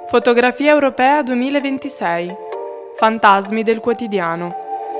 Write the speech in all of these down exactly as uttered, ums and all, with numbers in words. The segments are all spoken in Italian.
Fotografia Europea duemilaventisei. Fantasmi del quotidiano.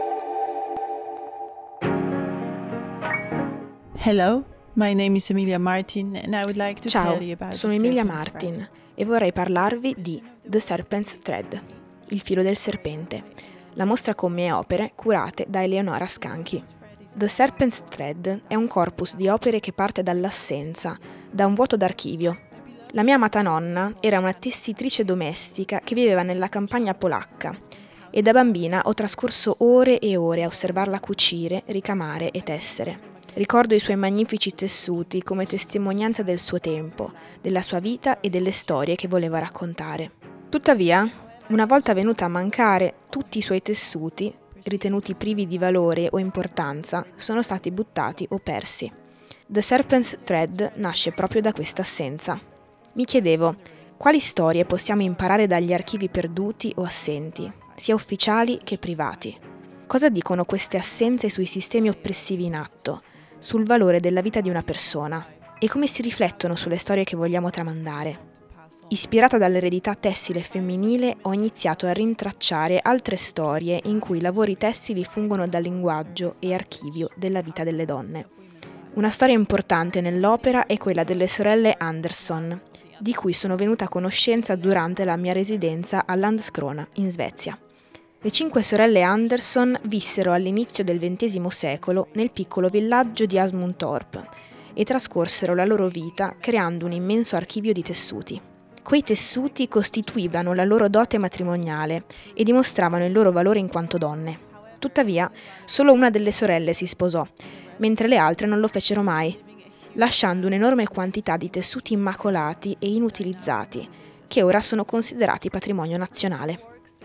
Hello, my name is Emilia Martin and I would like to Ciao, tell you about sono the Emilia Serpent's Martin Thread. e vorrei parlarvi di The Serpent's Thread, il filo del serpente, la mostra con mie opere curate da Eleonora Scanchi. The Serpent's Thread è un corpus di opere che parte dall'assenza, da un vuoto d'archivio. La mia amata nonna era una tessitrice domestica che viveva nella campagna polacca e da bambina ho trascorso ore e ore a osservarla cucire, ricamare e tessere. Ricordo i suoi magnifici tessuti come testimonianza del suo tempo, della sua vita e delle storie che voleva raccontare. Tuttavia, una volta venuta a mancare, tutti i suoi tessuti, ritenuti privi di valore o importanza, sono stati buttati o persi. The Serpent's Thread nasce proprio da questa assenza. Mi chiedevo, quali storie possiamo imparare dagli archivi perduti o assenti, sia ufficiali che privati? Cosa dicono queste assenze sui sistemi oppressivi in atto, sul valore della vita di una persona e come si riflettono sulle storie che vogliamo tramandare? Ispirata dall'eredità tessile femminile, ho iniziato a rintracciare altre storie in cui i lavori tessili fungono da linguaggio e archivio della vita delle donne. Una storia importante nell'opera è quella delle sorelle Anderson, di cui sono venuta a conoscenza durante la mia residenza a Landskrona, in Svezia. Le cinque sorelle Anderson vissero all'inizio del ventesimo secolo nel piccolo villaggio di Asmundtorp e trascorsero la loro vita creando un immenso archivio di tessuti. Quei tessuti costituivano la loro dote matrimoniale e dimostravano il loro valore in quanto donne. Tuttavia, solo una delle sorelle si sposò, mentre le altre non lo fecero mai, lasciando un'enorme quantità di tessuti immacolati e inutilizzati, che ora sono considerati patrimonio nazionale.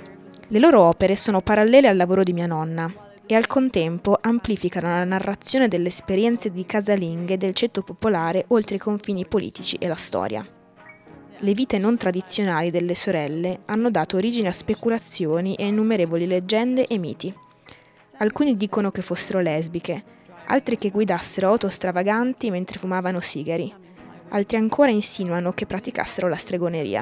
Le loro opere sono parallele al lavoro di mia nonna e al contempo amplificano la narrazione delle esperienze di casalinghe del ceto popolare oltre i confini politici e la storia. Le vite non tradizionali delle sorelle hanno dato origine a speculazioni e innumerevoli leggende e miti. Alcuni dicono che fossero lesbiche, altri che guidassero auto stravaganti mentre fumavano sigari, altri ancora insinuano che praticassero la stregoneria.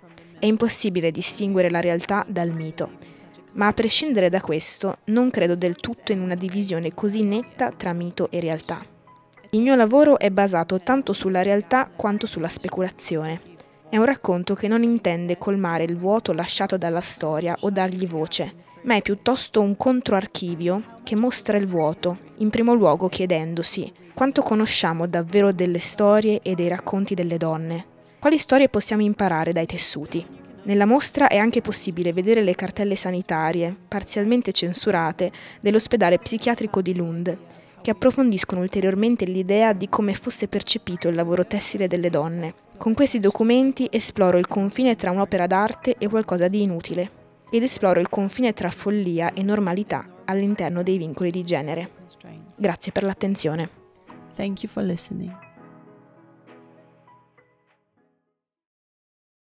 È impossibile distinguere la realtà dal mito, ma a prescindere da questo non credo del tutto in una divisione così netta tra mito e realtà. Il mio lavoro è basato tanto sulla realtà quanto sulla speculazione. È un racconto che non intende colmare il vuoto lasciato dalla storia o dargli voce, ma è piuttosto un controarchivio che mostra il vuoto, in primo luogo chiedendosi quanto conosciamo davvero delle storie e dei racconti delle donne. Quali storie possiamo imparare dai tessuti? Nella mostra è anche possibile vedere le cartelle sanitarie, parzialmente censurate, dell'ospedale psichiatrico di Lund, che approfondiscono ulteriormente l'idea di come fosse percepito il lavoro tessile delle donne. Con questi documenti esploro il confine tra un'opera d'arte e qualcosa di inutile, ed esploro il confine tra follia e normalità all'interno dei vincoli di genere. Grazie per l'attenzione. Thank you for listening.